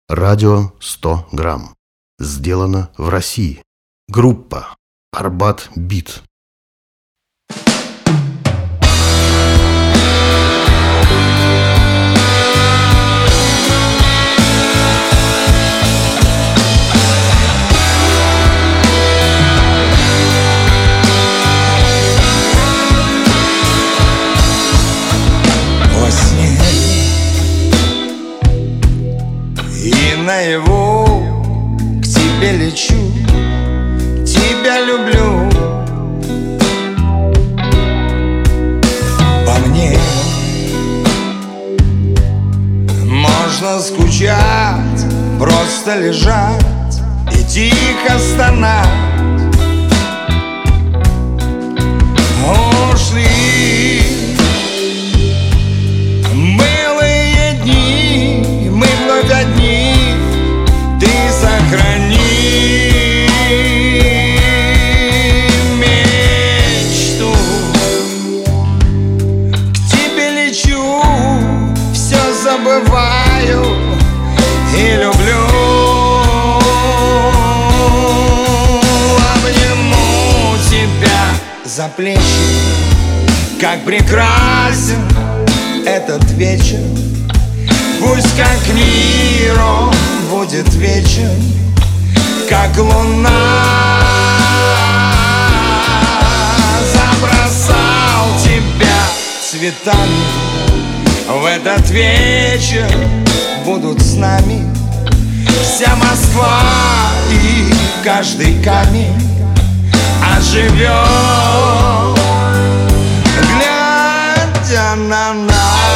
Радио 100 грамм. Сделано в России. Группа Арбат Бит. И наяву к тебе лечу, тебя люблю. По мне можно скучать, просто лежать и тихо стонать. Ушли былые дни, мы вновь одни. Ты сохрани мечту. К тебе лечу, все забываю и люблю. Обниму тебя за плечи. Как прекрасен этот вечер. Пусть как миру будет вечер, как луна. Забросал тебя цветами. В этот вечер будут с нами вся Москва и каждый камень оживет, глядя на нас.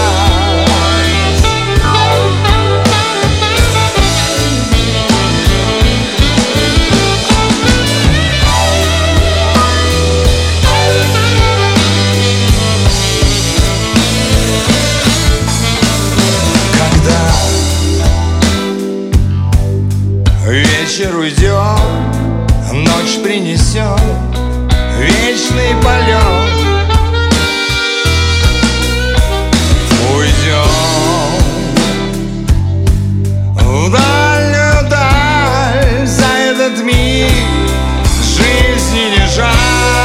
Вечер уйдет, ночь принесет вечный полет. Уйдем в дальнюю даль, за этот миг жизни не жаль.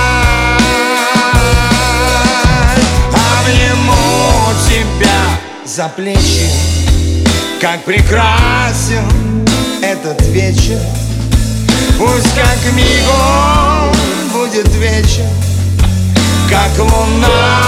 Обниму тебя за плечи. Как прекрасен этот вечер. Пусть как мигом будет вечер, как луна.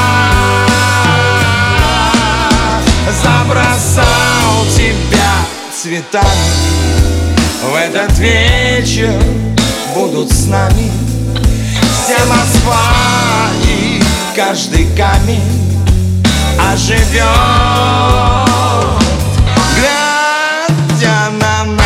Забросал тебя цветами. В этот вечер будут с нами вся Москва и каждый камень оживет, глядя на нас.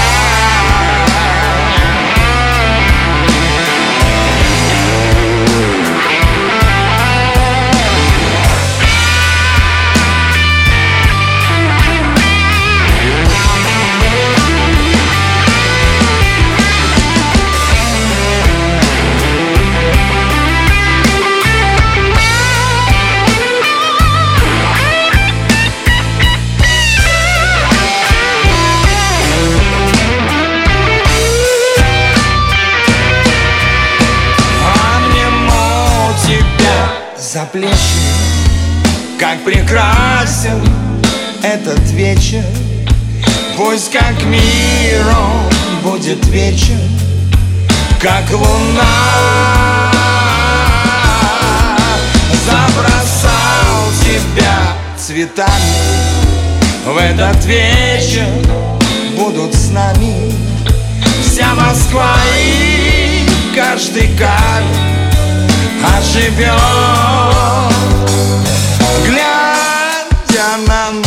За плечи. Как прекрасен этот вечер. Пусть как миру будет вечер, как луна. Забросал тебя цветами. В этот вечер будут с нами вся Москва и каждый камень оживет, глядя на нас.